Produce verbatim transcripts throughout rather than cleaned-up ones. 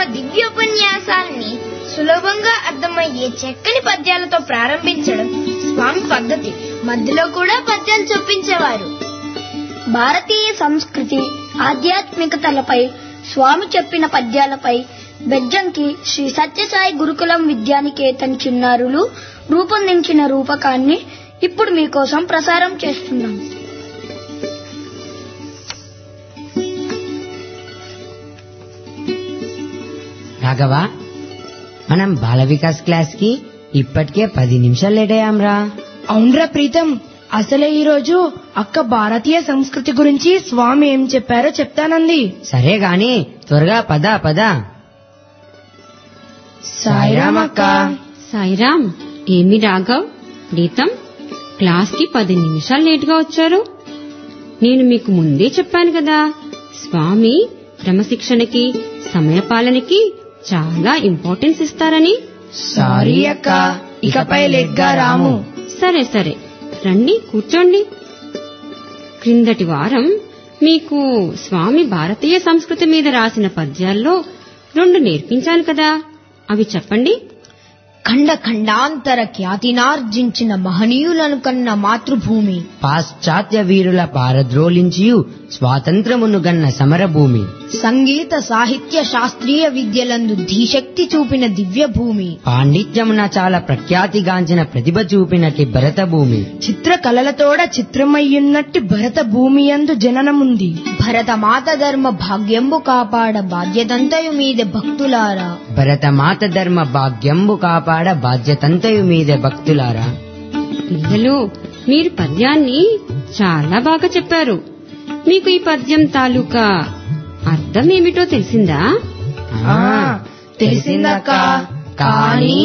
దివ్యోపన్యాసాన్ని సులభంగా అర్థమయ్యే చక్కని పద్యాలతో ప్రారంభించడం స్వామి పద్ధతి. మధ్యలో కూడా పద్యాలు చొప్పించేవారు. భారతీయ సంస్కృతి ఆధ్యాత్మికతలపై స్వామి చెప్పిన పద్యాలపై బెజ్జంకి శ్రీ సత్యసాయి గురుకులం విద్యానికేతన్ చిన్నారులు రూపొందించిన రూపకాన్ని ఇప్పుడు మీకోసం ప్రసారం చేస్తున్నాం. రాఘవ, మనం బాల వికాస్ క్లాస్ కి ఇప్పటికే పది నిమిషాలు లేట్ అయ్యాంరా. అవునరా ప్రీతం, అసలే ఈ రోజు అక్క భారతీయ సంస్కృతి గురించి స్వామి ఏం చెప్పారో చెప్తానంది. సరే గాని త్వరగా పద పద. సాయిరామ్ అక్క. సాయిరామ్. ఏమి రాఘవ్, ప్రీతం క్లాస్ కి పది నిమిషాలు లేట్ గా వచ్చారు? నేను మీకు ముందే చెప్పాను కదా, స్వామి క్రమశిక్షణకి సమయపాలనకి చాలా ఇంపార్టెన్స్ ఇస్తారని. సారీ అక్క, ఇకపై లెగ్గా రాము. సరే సరే రండి, కూర్చోండి. క్రిందటి వారం మీకు స్వామి భారతీయ సంస్కృతి మీద రాసిన పద్యాల్లో రెండు నేర్పించాను కదా, అవి చెప్పండి. ఖండ ఖండాంతర ఖ్యాతినార్జించిన మహనీయులను కన్న మాతృభూమి, పాశ్చాత్య వీరుల పారద్రోలించియు స్వాతంత్రమును గన్న సమరభూమి, సంగీత సాహిత్య శాస్త్రీయ విద్యలందు ధీశక్తి చూపిన దివ్య భూమి, పాండిత్యమున చాలా ప్రఖ్యాతిగాంచిన ప్రతిభ చూపినట్టి భరత భూమి, చిత్రకళలతోడ చిత్రమయ్యున్నట్టి భరత భూమి యందు జననముంది. భరత మాత ధర్మ భాగ్యంబు కాపాడ బాధ్యతంతయు మీదే భక్తులారా, భరత మాత ధర్మ భాగ్యంబు కాపాడ బాధ్యతంతయు మీదే భక్తులారా. పిల్లలు, మీరు పద్యాన్ని చాలా బాగా చెప్పారు. మీకు ఈ పద్యం తాలూకా అర్థం ఏమిటో తెలిసిందా? తెలిసిందక్క. కానీ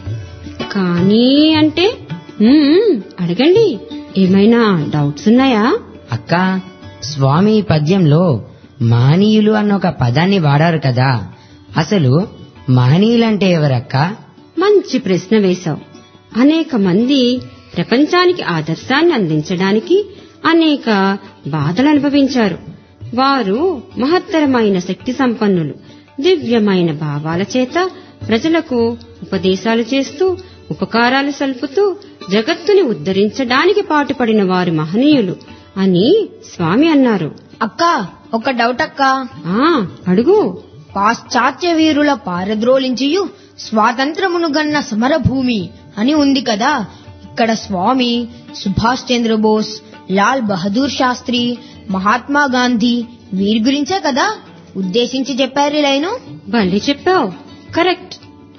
కానీ అంటే మ్మ్, అడగండి, ఏమైనా డౌట్స్ ఉన్నాయా? అక్క, స్వామి ఈ పద్యంలో మహనీయులు అన్న ఒక పదాన్ని వాడారు కదా, అసలు మహనీయులంటే ఎవరక్క? మంచి ప్రశ్న వేశావు. అనేక మంది ప్రపంచానికి ఆదర్శాన్ని అందించడానికి అనేక బాధలు అనుభవించారు. వారు మహత్తరమైన శక్తి సంపన్నులు. దివ్యమైన భావాల చేత ప్రజలకు ఉపదేశాలు చేస్తూ ఉపకారాలు సల్పుతూ జగత్తుని ఉద్ధరించడానికి పాటుపడిన వారు మహనీయులు అని స్వామి అన్నారు. అక్క, ఒక డౌట్ అక్క. ఆ అడుగు. పాశ్చాత్య వీరుల పారద్రోలించియు స్వాతంత్రమును గన్న సమరభూమి అని ఉంది కదా, ఇక్కడ స్వామి సుభాష్ చంద్రబోస్, లాల్ బహదూర్ శాస్త్రి, మహాత్మా గాంధీ వీరి గురించే కదా ఉద్దేశించి చెప్పారు లైను? భలే చెప్పావు, కరెక్ట్.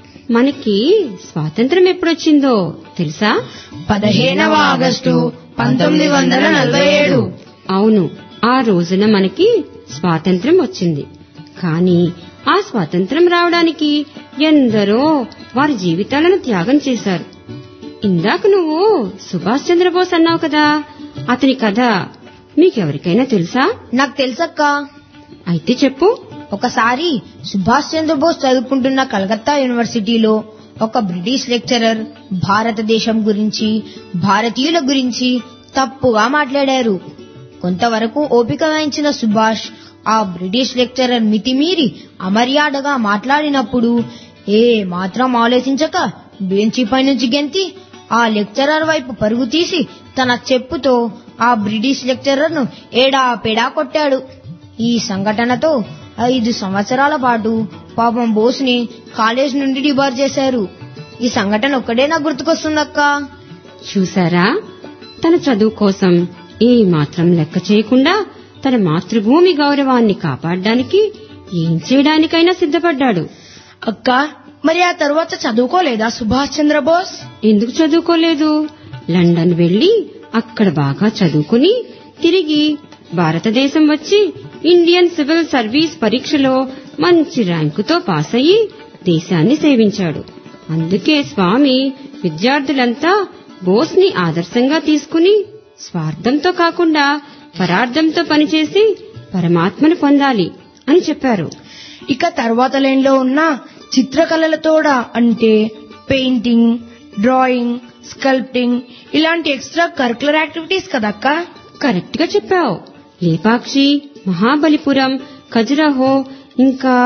మనకి స్వాతంత్రం ఎప్పుడొచ్చిందో తెలుసా? పదిహేనవ ఆగస్టు పంతొమ్మిది వందల నలభై ఏడు. అవును, ఆ రోజున మనకి స్వాతంత్రం వచ్చింది. కానీ ఆ స్వాతంత్రం రావడానికి ఎందరో వారి జీవితాలను త్యాగం చేశారు. ఇందాక నువ్వు సుభాష్ చంద్రబోస్ అన్నావు కదా, అతని కథ మీకెవరికైనా తెలుసా? నాకు తెలుసక్క. అయితే చెప్పు. ఒకసారి సుభాష్ చంద్రబోస్ చదువుకుంటున్న కలకత్తా యూనివర్సిటీలో ఒక బ్రిటిష్ లెక్చరర్ భారతదేశం గురించి, భారతీయుల గురించి తప్పుగా మాట్లాడారు. కొంతవరకు ఓపిక వహించిన సుభాష్ ఆ బ్రిటిష్ లెక్చరర్ మితిమీరి అమర్యాదగా మాట్లాడినప్పుడు ఏ మాత్రం ఆలోచించక బెంచిపై నుంచి గెంతి ఆ లెక్చరర్ వైపు పరుగు తీసి తన చెప్పుతో ఆ బ్రిటిష్ లెక్చరర్ ను ఏడా పెడా కొట్టాడు. ఈ సంఘటనతో ఐదు సంవత్సరాల పాటు పాపం బోస్ ని కాలేజ్ నుండి డిబార్ చేశారు. ఈ సంఘటన ఒక్కడే నాకు గుర్తుకొస్తుందక్క. చూసారా, తన చదువు కోసం ఏ మాత్రం లెక్క చేయకుండా తన మాతృభూమి గౌరవాన్ని కాపాడడానికి ఏం చేయడానికైనా సిద్ధపడ్డాడు. అక్క, మరి ఆ తర్వాత చదువుకోలేదా సుభాష్ చంద్రబోస్? ఎందుకు చదువుకోలేదు? లండన్ వెళ్లి అక్కడ బాగా చదువుకుని తిరిగి భారతదేశం వచ్చి ఇండియన్ సివిల్ సర్వీస్ పరీక్షలో మంచి ర్యాంకుతో పాస్ అయ్యి దేశాన్ని సేవించాడు. అందుకే స్వామి విద్యార్థులంతా బోస్ ని ఆదర్శంగా తీసుకుని స్వార్థంతో కాకుండా పరార్థంతో పనిచేసి పరమాత్మను పొందాలి అని చెప్పారు. ఇక తర్వాత లైన్ లో ఉన్న చిత్రకళలతోడ అంటే పెయింటింగ్, డ్రాయింగ్, స్కల్ప్టింగ్ ఇలాంటి ఎక్స్ట్రా కరికులర్ యాక్టివిటీస్ కదక్క? కరెక్ట్ గా చెప్పావు. లేపాక్షి, మహాబలిపురం, ఖజురహో ఇంకా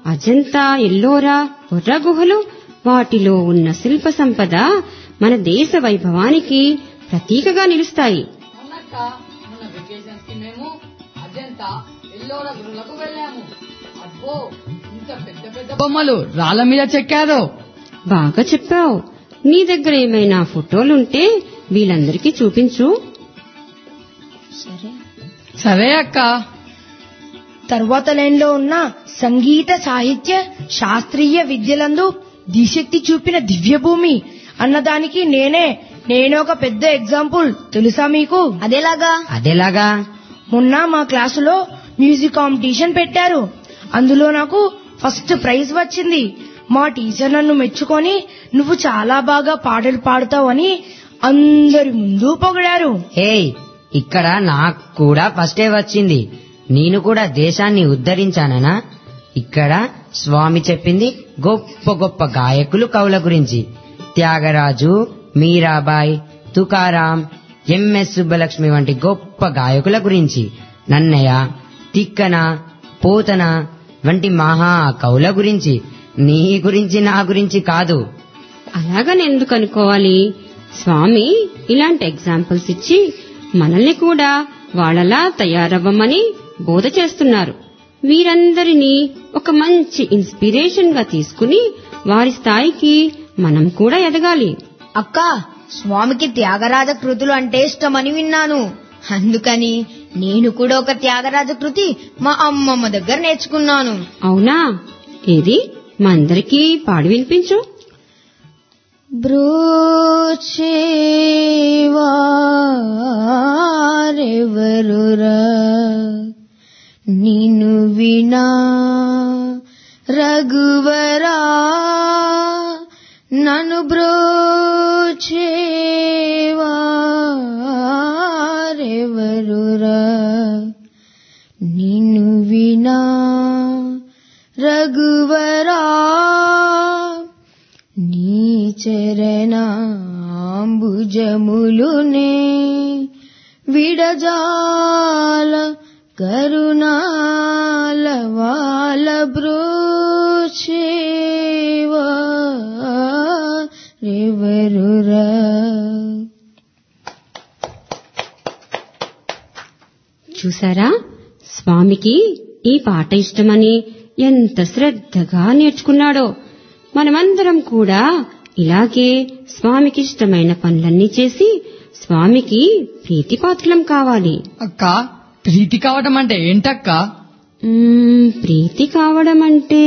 అజంతా, ఎల్లోరా, బొర్ర గుహలు, వాటిలో ఉన్న శిల్ప సంపద మన దేశ వైభవానికి ప్రతీకగా నిలుస్తాయి. అవునక్క, మన వెకేషన్స్ కి మేము అజంతా ఎల్లోరా గుహలకు వెళ్ళాము. అబ్బో, ఇంత పెద్ద పెద్ద బొమ్మలు రాళ్ల మీద చెక్కారు. బాగా చెప్పావు. నీ దగ్గర ఏమైనా ఫోటోలుంటే వీళ్ళందరికీ చూపించు. సరే. సరే అక్క. తర్వాత లైన్లో ఉన్న సంగీత, సాహిత్య, శాస్త్రీయ విద్యలందు దిశక్తి చూపిన దివ్యభూమి అన్నదానికి నేనే నేను ఒక పెద్ద ఎగ్జాంపుల్. తెలుసా మీకు? అదేలాగా? అదేలాగా? మొన్న మా క్లాసులో మ్యూజిక్ కాంపిటీషన్ పెట్టారు. అందులో నాకు ఫస్ట్ ప్రైజ్ వచ్చింది. మా టీచర్ నన్ను మెచ్చుకొని నువ్వు చాలా బాగా పాటలు పాడుతావని అందరి ముందు పొగిడారు. హే, ఇక్కడ నాకు కూడా ఫస్టే వచ్చింది. నేను కూడా దేశాన్ని ఉద్ధరించాననా? ఇక్కడ స్వామి చెప్పింది గొప్ప గొప్ప గాయకులు, కవుల గురించి. త్యాగరాజు, మీరాబాయ్, తుకారాం, ఎంఎస్ సుబ్బలక్ష్మి వంటి గొప్ప గాయకుల గురించి. నన్నయ్య, తిక్కన, పోతన వంటి మహా కవుల గురించి. నీ గురించి, నా గురించి కాదు. అలాగని ఎందుకు అనుకోవాలి? స్వామి ఇలాంటి ఎగ్జాంపుల్స్ ఇచ్చి మనల్ని కూడా వాళ్ళలా తయారవ్వమని బోధ చేస్తున్నారు. వీరందరినీ ఒక మంచి ఇన్స్పిరేషన్ గా తీసుకుని వారి స్థాయికి మనం కూడా ఎదగాలి. అక్క, స్వామికి త్యాగరాజ కృతులు అంటే ఇష్టమని విన్నాను. అందుకని నేను కూడా ఒక త్యాగరాజ కృతి మా అమ్మమ్మ దగ్గర నేర్చుకున్నాను. అవునా? ఏది మా అందరికీ పాడి వినిపించు. బ్రోచేవారెవరురా నిన్ను వినా రఘువరా, నన్ను బ్రోచేవారెవరురా నిన్ను వినా రఘువరా, నీ చరణాంబుజములునే విడజాల కరుణాల వాల బ్రోచేవా రెవరురా. చూసారా, స్వామికి ఈ పాట ఇష్టమని ఎంత శ్రద్ధగా నేర్చుకున్నాడో. మనమందరం కూడా ఇలాగే స్వామికి ఇష్టమైన పనులన్నీ చేసి స్వామికి ప్రీతిపాత్రులం కావాలి. అక్క, ప్రీతి కావడం అంటే ఏంటక్క? మ్మ్, ప్రీతి కావడం అంటే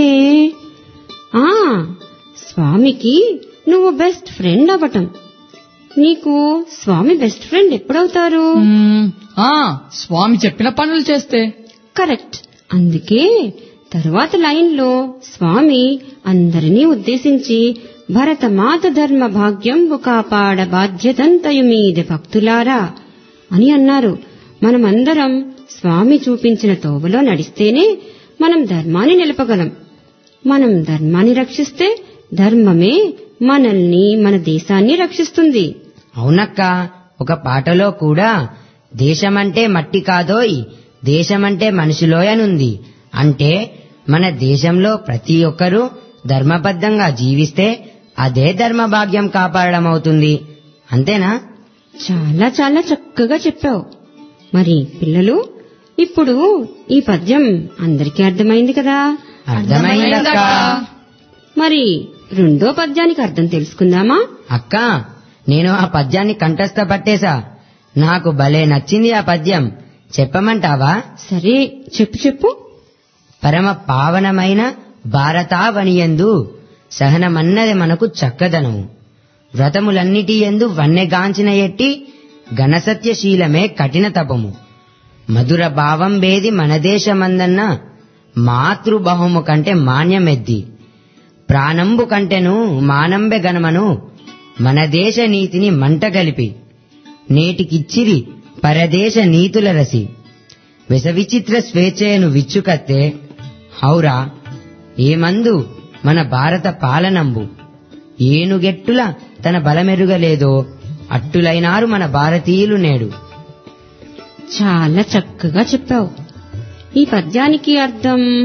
ఆ స్వామికి నువ్వు బెస్ట్ ఫ్రెండ్ అవ్వటం. నీకు స్వామి బెస్ట్ ఫ్రెండ్ ఎప్పుడవుతారు? మ్మ్, ఆ స్వామి చెప్పిన పనులు చేస్తే. కరెక్ట్. అందుకే తరువాత లైన్లో స్వామి అందరినీ ఉద్దేశించి భరతమాత ధర్మ భాగ్యంబు కాపాడ బాధ్యతంతయు మీది భక్తులారా అని అన్నారు. మనమందరం స్వామి చూపించిన తోవలో నడిస్తేనే మనం ధర్మాన్ని నిలపగలం. మనం ధర్మాన్ని రక్షిస్తే ధర్మమే మనల్ని, మన దేశాన్ని రక్షిస్తుంది. అవునక్క, ఒక పాటలో కూడా దేశమంటే మట్టి కాదోయ్, దేశమంటే మనుషులోయ్ అనుంది. అంటే మన దేశంలో ప్రతి ఒక్కరూ ధర్మబద్ధంగా జీవిస్తే అదే ధర్మ భాగ్యం కాపాడడం అవుతుంది. అంతేనా? చాలా చాలా చక్కగా చెప్పావు. మరి పిల్లలు, ఇప్పుడు ఈ పద్యం అందరికీ అర్థమైంది కదా? అర్థమైందక్క. మరి రెండో పద్యానికి అర్థం తెలుసుకుందామా? అక్క, నేను ఆ పద్యాన్ని కంఠస్థ పట్టేశా. నాకు భలే నచ్చింది ఆ పద్యం. చెప్పమంటావా? సరే, చెప్పు చెప్పు. పరమ పావనమైన భారతావనియందు సహనమన్నది మనకు చక్కదనము. వ్రతములన్నిటి యందు వన్నెగాంచిన ఎట్టి ఘనసత్యశీలమే కఠిన తపము. మధుర భావం బేది మన దేశమందన్న మాతృబహుము కంటే మాన్యమెద్ది. ప్రాణంబు కంటెను మానంబె గణమను మన దేశ నీతిని మంటగలిపి. నేటికిచ్చిరి పరదేశ నీతుల రసి విషవిచిత్ర స్వేచ్ఛయను విచ్చుకత్తే. హౌరా ఏమందు మన భారత పాలనంబు. ఏనుగెట్టుల తన బలమెరుగలేదో అట్టులైనారు మన భారతీయులు నేడు. చాలా చక్కగా చెప్పావు. ఈ పద్యానికి అర్థం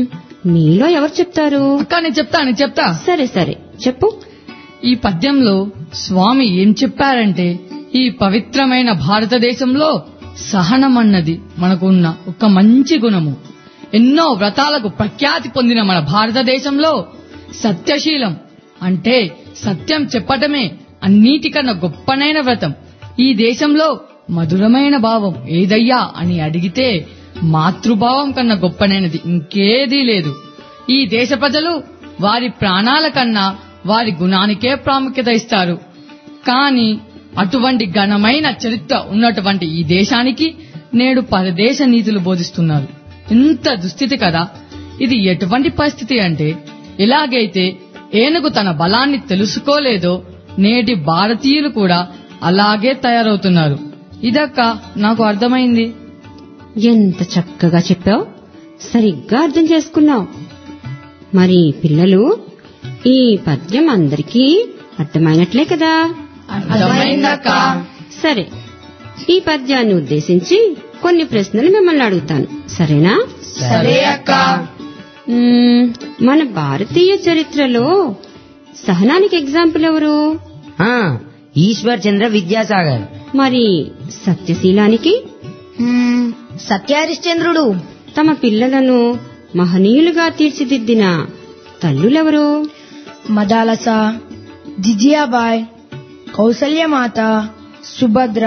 మీలో ఎవరు చెప్తారు? అక్క నేను చెప్తా నేను చెప్తా సరే సరే చెప్పు. ఈ పద్యంలో స్వామి ఏం చెప్పారంటే, ఈ పవిత్రమైన భారతదేశంలో సహనం అన్నది మనకు ఉన్న ఒక మంచి గుణము. ఎన్నో వ్రతాలకు ప్రఖ్యాతి పొందిన మన భారతదేశంలో సత్యశీలం అంటే సత్యం చెప్పటమే అన్నిటికన్నా గొప్పనైన వ్రతం. ఈ దేశంలో మధురమైన భావం ఏదయ్యా అని అడిగితే మాతృభావం కన్నా గొప్పనైనది ఇంకేదీ లేదు. ఈ దేశ ప్రజలు వారి ప్రాణాల కన్నా వారి గుణానికే ప్రాముఖ్యత ఇస్తారు. కానీ అటువంటి ఘనమైన చరిత్ర ఉన్నటువంటి ఈ దేశానికి నేడు పరదేశ నీతులు బోధిస్తున్నారు. ఇంత దుస్థితి కదా. ఇది ఎటువంటి పరిస్థితి అంటే, ఎలాగైతే ఏనుగు తన బలాన్ని తెలుసుకోలేదో నేటి భారతీయులు కూడా అలాగే తయారవుతున్నారు. ఇదక్క నాకు అర్థమైంది. ఎంత చక్కగా చెప్పావు, సరిగ్గా అర్థం చేసుకున్నావు. మరి పిల్లలు, ఈ పద్యం అందరికీ అర్థమైనట్లే కదా? అర్థమైందక్క. సరే, ఈ పద్యాన్ని ఉద్దేశించి కొన్ని ప్రశ్నలు మిమ్మల్ని అడుగుతాను, సరేనా? సరే అక్క. మ్మ్, మన భారతీయ చరిత్రలో సహనానికి ఎగ్జాంపుల్ ఎవరు? ఆ, ఈశ్వర్ చంద్ర విద్యాసాగర్. మరి సత్యశీలానికి? హ్మ్, సత్య హరిశ్చంద్రుడు. తమ పిల్లలను మహనీయులుగా తీర్చిదిద్దిన తల్లులెవరు? మదాలస, జిజియాబాయ్, కౌసల్యమాత, సుభద్ర,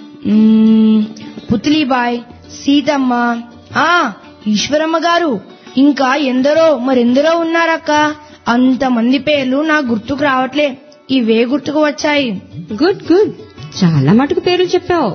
మ్మ్, పుత్లీబాయ్, సీతమ్మ, ఆ ఈశ్వరమ్మ గారు, ఇంకా ఎందరో మరెందరో ఉన్నారక్క. అంతమంది పేర్లు నాకు గుర్తుకు రావట్లే, ఇవే గుర్తుకు వచ్చాయి. గుడ్ గుడ్, చాలా మటుకు పేర్లు చెప్పావు.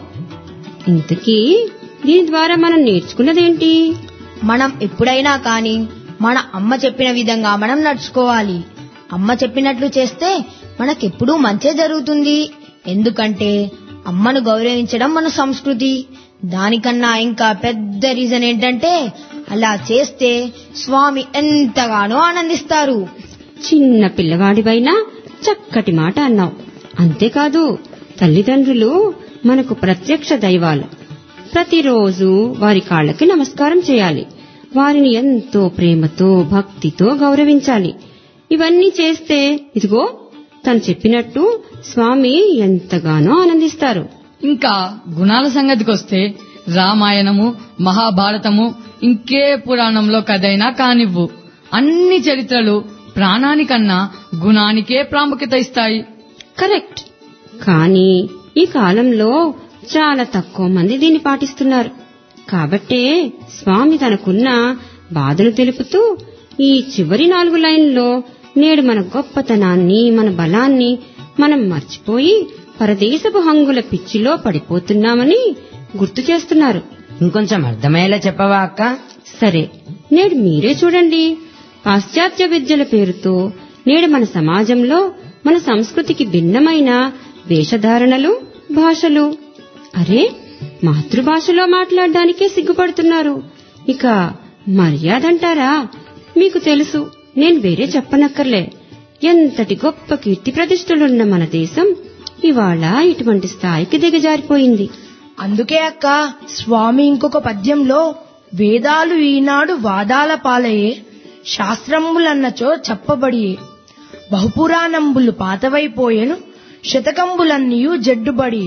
ఇంతకీ దీని ద్వారా మనం నేర్చుకున్నదేంటి? మనం ఎప్పుడైనా కాని మన అమ్మ చెప్పిన విధంగా మనం నడుచుకోవాలి. అమ్మ చెప్పినట్లు చేస్తే మనకెప్పుడూ మంచే జరుగుతుంది. ఎందుకంటే అమ్మను గౌరవించడం మన సంస్కృతి. దానికన్నా ఇంకా పెద్ద రీజన్ ఏంటంటే, అలా చేస్తే స్వామి ఎంతగానో ఆనందిస్తారు. చిన్న పిల్లవాడివైనా చక్కటి మాట అన్నావు. అంతేకాదు, తల్లిదండ్రులు మనకు ప్రత్యక్ష దైవాలు. ప్రతిరోజు వారి కాళ్ళకి నమస్కారం చేయాలి. వారిని ఎంతో ప్రేమతో భక్తితో గౌరవించాలి. ఇవన్నీ చేస్తే ఇదిగో తను చెప్పినట్టు స్వామి ఎంతగానో ఆనందిస్తారు. ఇంకా గుణాల సంగతికొస్తే రామాయణము, మహాభారతము, ఇంకే పురాణంలో కథైనా కానివ్వు, అన్ని చరిత్రలు ప్రాణానికన్నా గుణానికే ప్రాముఖ్యత ఇస్తాయి. కరెక్ట్. కానీ ఈ కాలంలో చాలా తక్కువ మంది దీన్ని పాటిస్తున్నారు. కాబట్టే స్వామి తనకున్న బాధను తెలుపుతూ ఈ చివరి నాలుగు లైన్లో నేడు మన గొప్పతనాన్ని, మన బలాన్ని మనం మర్చిపోయి పరదేశపు హంగుల పిచ్చిలో పడిపోతున్నామని గుర్తు చేస్తున్నారు. ఇంకొంచెం అర్థమయ్యేలా చెప్పవా అక్క? సరే, నేడు మీరే చూడండి. పాశ్చాత్య విద్యల పేరుతో నేడు మన సమాజంలో మన సంస్కృతికి భిన్నమైన వేషధారణలు, భాషలు. అరే, మాతృభాషలో మాట్లాడడానికే సిగ్గుపడుతున్నారు. ఇక మర్యాదంటారా? మీకు తెలుసు, నేను వేరే చెప్పనక్కర్లే. ఎంతటి గొప్ప కీర్తి ప్రతిష్టలున్న మన దేశం ఇవాళ ఇటువంటి స్థాయికి దిగజారిపోయింది. అందుకే అక్క, స్వామి ఇంకొక పద్యంలో వేదాలు ఈనాడు వాదాల పాలయే, శాస్త్రంబులన్నచో చెప్పబడియే, బహుపురాణంబులు పాతవైపోయెను, శతకంబులన్నీయు జడ్డుబడి,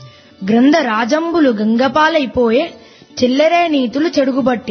గ్రంథ రాజంబులు గంగపాలైపోయే, చిల్లరే నీతులు చెడుగుబట్టే,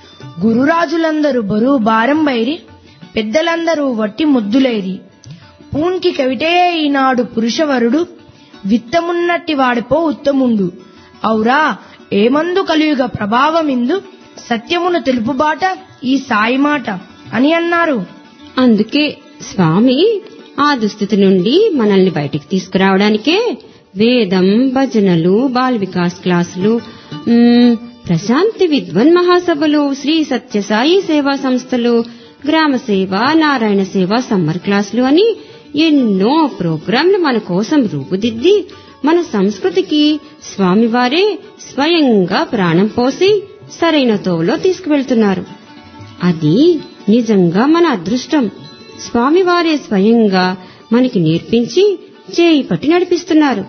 గురురాజులందరూ బరువు భారం బైరి, పెద్దలందరూ వట్టి ముద్దులేరి, పూన్కి కవిటే ఈనాడు పురుషవరుడు, విత్తమున్నట్టి వాడిపో ఉత్తముండు, ఔరా ఏమందు కలియుగ ప్రభావమిందు, సత్యమును తెలుపుబాట ఈ సాయి మాట అని అన్నారు. అందుకే స్వామి ఆ దుస్థితి నుండి మనల్ని బయటికి తీసుకురావడానికే వేదం, భజనలు, బాల్ వికాస్ క్లాసులు, మ్మ్, ప్రశాంతి విద్వన్ మహాసభలు, శ్రీ సత్యసాయి సేవా సంస్థలు, గ్రామ సేవ, నారాయణ సేవ సమ్మర్ క్లాసులు అని ఎన్నో ప్రోగ్రాంలు మన కోసం రూపుదిద్ది మన సంస్కృతికి స్వామివారే స్వయంగా ప్రాణం పోసి సరైన తోవలో తీసుకువెళ్తున్నారు. అది నిజంగా మన అదృష్టం. స్వామివారే స్వయంగా మనకి నేర్పించి చేయి పట్టి నడిపిస్తున్నారు.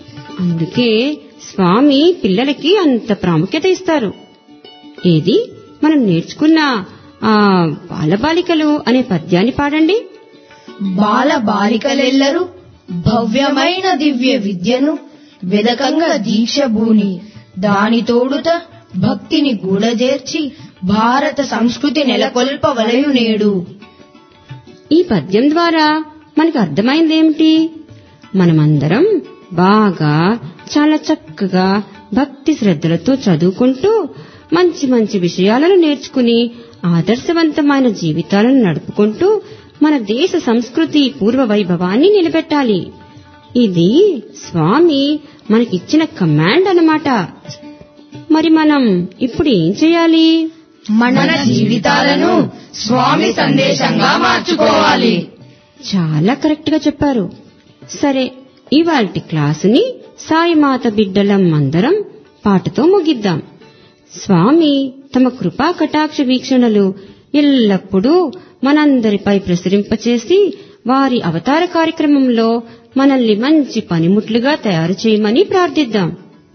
అందుకే స్వామి పిల్లలకి అంత ప్రాముఖ్యత ఇస్తారు. ఏది మనం నేర్చుకున్న ఆ బాలబాలికలు అనే పద్యాన్ని పాడండి. బాల బాలికలెల్లరూ భవ్యమైన దివ్య విద్యను వెదకంగా దీక్ష భూని దాని తోడుత భక్తిని గూడజేర్చి భారత సంస్కృతి నెలకొల్పవలయు నేడు. ఈ పద్యం ద్వారా మనకు అర్థమైందేమిటి? మనమందరం బాగా చాలా చక్కగా భక్తి శ్రద్ధలతో చదువుకుంటూ మంచి మంచి విషయాలను నేర్చుకుని ఆదర్శవంతమైన జీవితాలను నడుపుకుంటూ మన దేశ సంస్కృతి పూర్వ వైభవాన్ని నిలబెట్టాలి. ఇది స్వామి మనకిచ్చిన కమాండ్ అన్నమాట. మరి మనం ఇప్పుడు ఏం చేయాలి? మన జీవితాలను స్వామి సందేశంగా మార్చుకోవాలి. చాలా కరెక్ట్ గా చెప్పారు. సరే, ఇవాల్టి క్లాసుని సాయిమాత బిడ్డలం అందరం పాటతో ముగిద్దాం. స్వామి తమ కృపా కటాక్ష వీక్షణలు ఎల్లప్పుడూ మనందరిపై ప్రసరింపచేసి వారి అవతార కార్యక్రమంలో మనల్ని మంచి పనిముట్లుగా తయారు చేయమని ప్రార్థిద్దాం.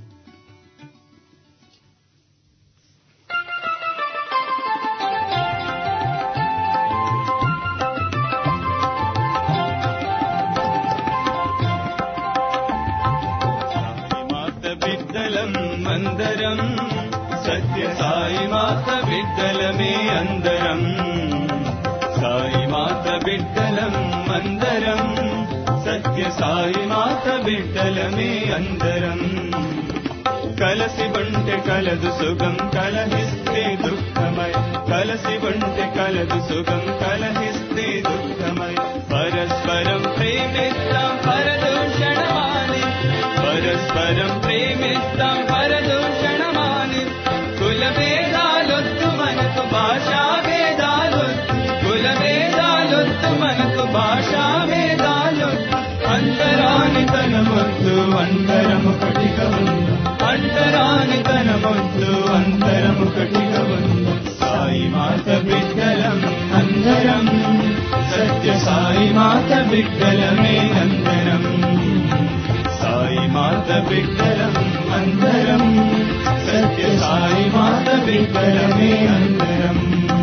అందరం సత్య సాయి మాత బిడ్డలమే అందరం, సాయి మాత బిడ్డలం అందరం, సత్య సాయి మాత బిడ్డలమే అందరం. కలసి ఉంటే కలదు సుఖం కలహిస్తే దుఃఖమై, కలసి ఉంటే కలదు సుఖం కలహిస్తే దుఃఖమై. పరస్పరం ప్రేమిస్తాం పరదూషణమాని, పరస్పరం ప్రేమిస్తాం పరదూషణమాని. కుల భేదాలొద్దు మనకు భాషా భేదాలొద్దు, కుల భేదాలొద్దు మనకు భాషా భేదాలొద్దు. అంతరాని తనమొద్దు అందరము కటిగా ఉందాం, అంతరాని తనమొద్దు అందరము కటిగా ఉందాం. సాయి మాత బిడ్డలం అందరం, సత్య సాయి మాత బిడ్డలమే అందరం, సాయి మాత బిడ్డలం అందరం, సత్య సాయి మాత బిడ్డలమే అందరం.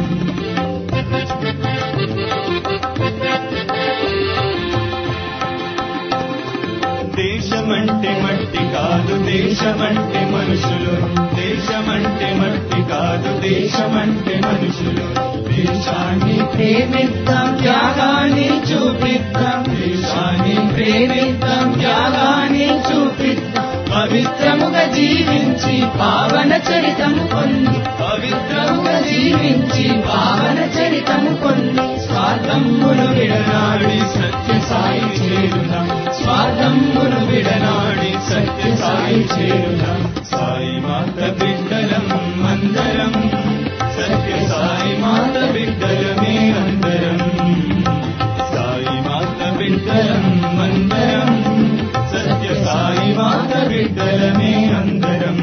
దేశమంటే మట్టి కాదు దేశమంటే మనుషులు, దేశమంటే మట్టి కాదు దేశమంటే మనుషులు. దేశాన్ని ప్రేమిద్దాం త్యాగాన్ని చూపిద్దాం, దేశాన్ని ప్రేమిద్దాం త్యాగాన్ని చూపిద్దాం. పవిత్రముగా జీవించి పావన చరితము పొంది, పవిత్రముగా జీవించి పావన చరితము పొంది. స్వార్థమును విడనాడి సత్య సాయి చేరుదాం, స్వార్థమును విడనాడి సత్య సాయి చేరుదాం. సాయి మాత బిడ్డలం అందరం, సత్య సాయి మాత బిడ్డలమే అందరం, సాయి మాత బిడ్డలం అందరం, సత్య సాయి మాత బిడ్డలమే అందరం.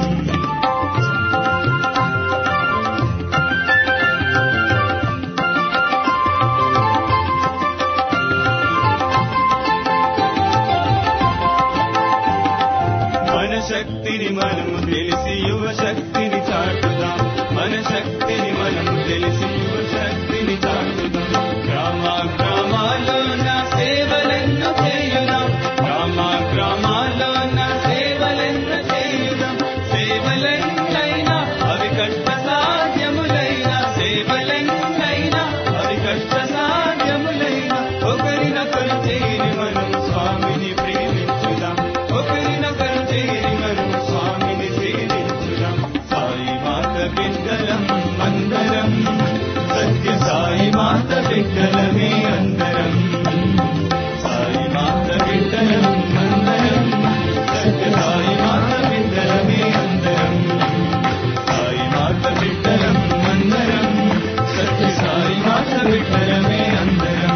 మన శక్తిని మనము తెలిసి యువ శక్తిని చాటుదాం, మన శక్తిని మనము తెలిసి యువ శక్తిని చాటుదాం. గ్రామ గ్రామాల్లో నా సేవలెన్నో చేయుదాం, గ్రామ గ్రామాల్లో నా సేవలెన్నో చేయుదాం. సేవలెన్నైనా అవి కష్ట సాధ్యములైనా, సేవలెన్నైనా అవి కష్ట సాధ్యములైనా. ఒకరినొకరు చేరి మనం స్వామిని ప్రేమించుదాం, ఒకరినొకరు చేరి మనం స్వామిని సేవించుదాం. సాయి మాత బిడ్డలం అందరం, సత్య సాయి మాత బిడ్డలమే అందరం, సాయి మాత బిడ్డలం అందరం, సత్య సాయి మాత బిడ్డలమే అందరం, సాయి మాత బిడ్డలం అందరం, సత్య సాయి మాత బిడ్డలమే అందరం.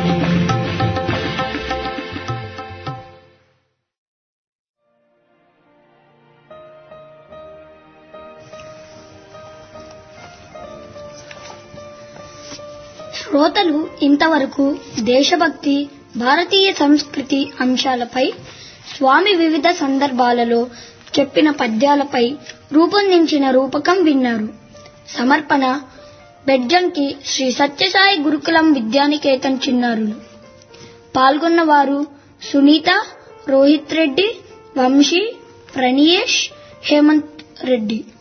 శ్రోతలు ఇంతవరకు దేశభక్తి, భారతీయ సంస్కృతి అంశాలపై స్వామి వివిధ సందర్భాలలో చెప్పిన పద్యాలపై రూపొందించిన రూపకం విన్నారు. సమర్పణ బెడ్జంకి శ్రీ సత్యసాయి గురుకులం విద్యానికేతన్ చిన్నారులు. పాల్గొన్నవారు సునీత, రోహిత్ రెడ్డి, వంశీ, ప్రణీయేష్, హేమంత్ రెడ్డి.